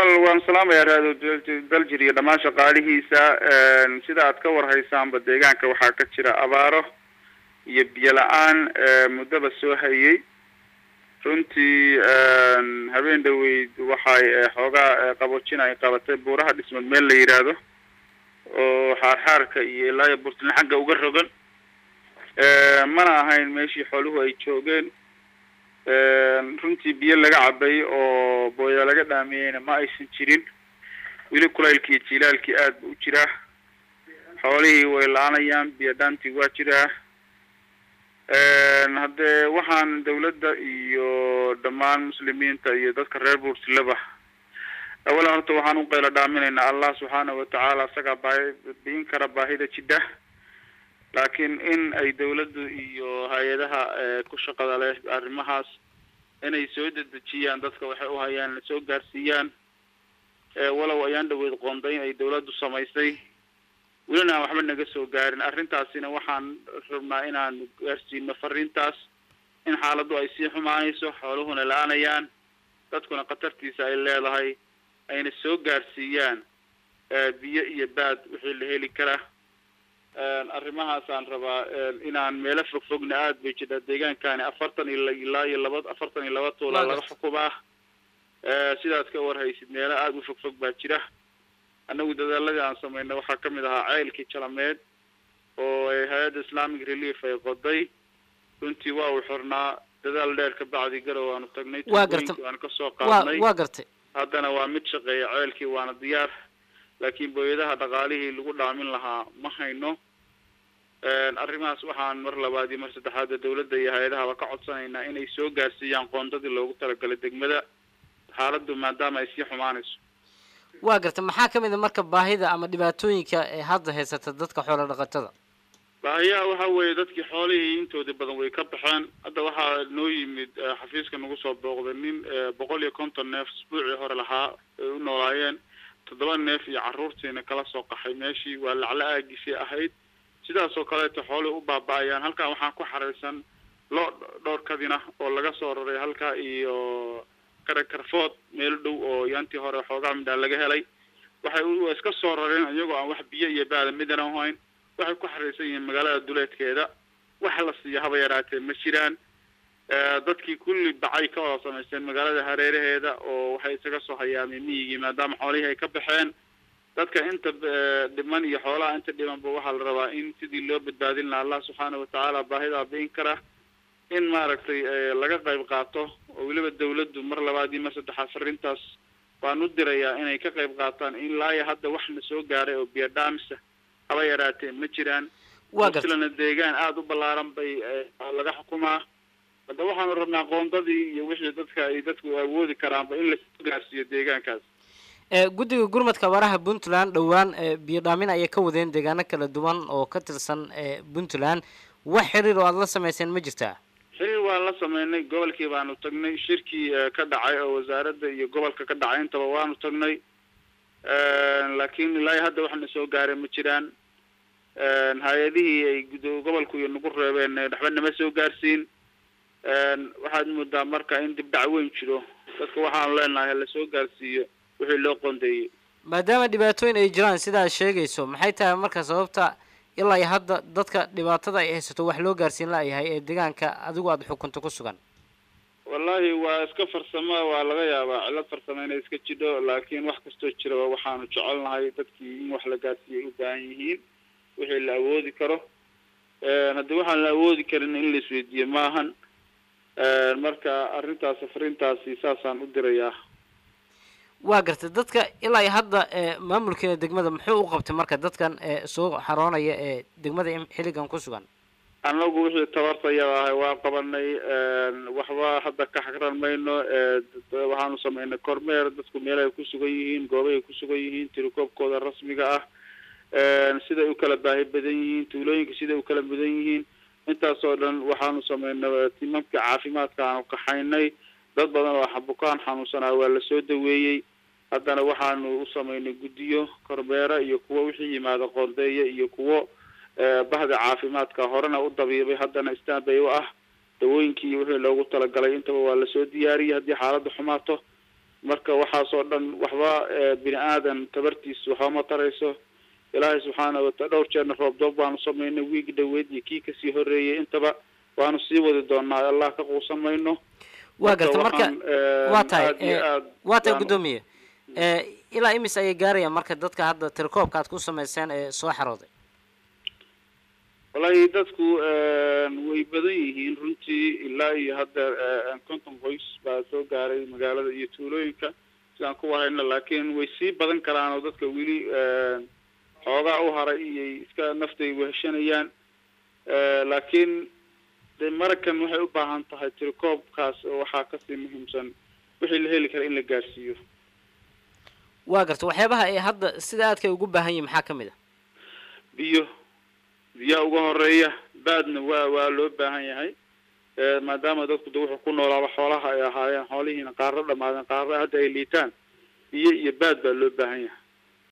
waan salaamaya raado daljiriya dhamaan shaqaalihiisa sida aad ka warhaysaanba deegaanka waxaa ka jira abaaro iyo biyo la'aan muddaba soo hayay runtii habeen dhaweyd waxay xoogaa qaboojin ay qabatay buuraha dhismad meel la yiraahdo oo xaarxaarka iyo ilaa burtin xagga uga rogan mana ahayn meeshii xooluhu ay joogeen runtii biyo laga cabay oo booya laga dhaamiyayna ma aysan jirin wili kulaylkii iyo jilaalkii aad u jira xoolihii way la'aanayaan biyo dhaantii waa jiraa haddee waxaan dawladda iyo dhammaan muslimiinta iyo dadka reer buurtilaba awalan horta waxaan u qaylo dhaaminaynaa allah subxaanahu watacaala isagaa biin kara baahida jidha laakiin in ay dawladdu iyo hay-adaha ku shaqada leh arrimahaas inay soo dedejiyaan dadka waxay u hayaan la soo gaarsiiyaan walow ayaan dhaweyd qoondayn ay dawladdu samaysay welina aan waxba naga soo gaarin arrintaasina waxaan rabnaa inaan gaarsiino fariintaas in xaaladdu ay sii xumaanayso xooluhuna la'aanayaan dadkuna khatartiisa ay leedahay ayna soo gaarsiiyaan biyo iyo baad wixii la heli kara arrimahaasaan rabaa inaan meelo fogfogna aad bay jirtaa deegaankani 42 tuula laga xukumaa sidaad ka warhaysid meelo aad u fogfog baa jira annagu dadaaladii aan sameynay waxaa ka mid ahaa ceylkii jalameed oo hay-adda islamic relief ay qoday runtii waa uu xirnaa dadaal dheer ka bacdi garow aanu tagnay waan ka soo qaadnay waa gartay haddana waa mid shaqeeya ceylkii waana diyaar laakiin booyadaha dhaqaalihii lagu dhaamin lahaa ma hayno arrimahaas waxaan mar labaad iyo mar saddexaad dawladda iyo hay-adahaba ka codsanaynaa inay soo gaarsiiyaan qoondadii loogu talagalay degmada xaaladdu maadaama ay sii xumaanayso waa gartay maxaa ka mid a marka baahida ama dhibaatooyinka ee hadda haysata dadka xoolo dhaqatada baahiyaha waxa weeye dadkii xoolihii intooda badan way ka baxeen hadda waxaa noo yimid xafiiska nagu soo booqday nin 150 neef isbuucii hore lahaa ay u noolaayeen 7 neef iyo carruurtiina kala soo qaxay meeshii waa lacla aagisay ahayd sidaasoo kaleeto xoolihii u baaba'ayaan halkan waxaan ku xaraysan loo dhowr kadina oo laga soo raray halkaa iyo karfood meel dhow oo yaantii hore xoogaa midhaa laga helay waxay iska soo rareen iyagoo aan wax biyo iyo baada midana ahayn waxay ku xaraysan yihiin magaalada duleedkeeda waxa la siiyo haba yaraatee ma jiraan dadkii kulli bacay ka wada samaysteen magaalada hareeraheeda oo waxay isaga soo hayaameen miyigii maadaama xoolihii ay ka baxeen dadka inta dhiman iyo xoolaha inta dhimanba waxaa la rabaa in sidii loo badbaadin lahaa allah subxaanahu watacaala baahidaa biin kara in maaragtay laga qayb qaato oo weliba dawladdu mar labaad iyo mar saddexaad fariintaas waan u dirayaa inay ka qayb qaataan in laaya hadda wax na soo gaaray oo biyo dhaamisa haba yaraatee ma jiraan muslana deegaan aada u ballaaran bay laga xukumaa hadda waxaanu rabnaa qoondadii iyo wixii dadka ay dadku awoodi karaanba in lasoo gaarsiiyo deegaankaas guddiga gurmadka baraha puntland dhowaan biyo dhaamin ayay ka wadeen deegaano kala duwan oo ka tirsan puntland wax xiriir oo aada la samayseen ma jirtaa xiriir waan la sameynay gobolkii baanu tagnay shirkii ka dhacay oo wasaaradda iyo gobolka ka dhacay intaba waanu tagnay laakiin ilaa hadda waxna soo gaaray ma jiraan hay-adihii ay gobolku iyo nagu reebeen waxba nama soo gaarsiin waxaad moodaa marka in dib dhac weyn jiro dadka waxaanu leenahay la soo gaarsiiyo wixii loo qoondeeyey maadaama dhibaatooyin ay jiraan sidaad sheegayso maxay tahay marka sababta ilaa hadda dadka dhibaatada ay haysato wax loo gaarsiin la'yahay ee deegaanka adigu aada xukunta ku sugan wallahi waa iska farsamo waa laga yaabaa cilad farsamo inay iska jidho laakiin wax kastoo jira waxaanu jecelnahay dadkii in wax la gaarsiiyay u baahan yihiin wixii la awoodi karo haddii waxaan la awoodi karin in la isweydiiyo maahan marka arrintaas fariintaasi saasaan u dirayaa waa gartay dadka ilaa hadda maamulkeeda degmada muxuu u qabtay marka dadkan soo xaroonaya ee degmada xilligan ku sugan annagu wixii tabartayada ahay waa qabanay waxba hadda ka xaqran mayno waxaanu sameynay kormeer dadku meelahay ku sugan yihiin goobahay ku sugan yihiin tirikoobkooda rasmiga ah siday u kala baahi badan yihiin tuulooyinka siday u kala mudan yihiin intaasoo dhan waxaanu sameynay timamka caafimaadka aanu kaxaynay dad badan oo xabukaan xanuunsanaa waa la soo daweeyey haddana waxaanu u sameynay guddiyo kormeera iyo kuwo wixii yimaada qoondeeya iyo kuwo bahda caafimaadka horena u dabiibay haddana standby u ah dawooyinkii wixii loogu talagalay intaba waa lasoo diyaariyey haddii xaaladda xumaato marka waxaasoo dhan waxba bini aadan tabartiisa waxba ma tarayso ilaahay subxaana wataala dhowr jeerna roob doob baanu samaynay wiig dhaweed iyo kii kasii horeeyey intaba waanu sii wadi doonaa allah ka quusan mayno waa garta marka waa tahay guddoomiye ilaa imis ayay gaarayaan marka dadka hadda tirakoobka aad ku samayseen ee soo xarooday wallahi dadku way badan yihiin runtii ilaa iyo hadda 50 qoys baa soo gaaray magaalada iyo tuulooyinka sidaan ku warayna laakiin way sii badan karaan oo dadka weli xoogaa u haray iyay iska naftay weheshanayaan laakiin de markan waxay u baahan tahay tirakoobkaas waxaa kasii muhiimsan wixii la heli kara in la gaarsiiyo waa garta waxyaabaha ay hadda sida aadka ugu baahan yihiin maxaa kamid ah biyo ugu horeeya baadna waa loo baahan yahay maadaama dadku de wuxuu ku noolaaba xoolaha ay ahaayeen xoolihiina qaarra dhamaadeen qaarra hadda ay liitaan biyo iyo baad baa loo baahan yahay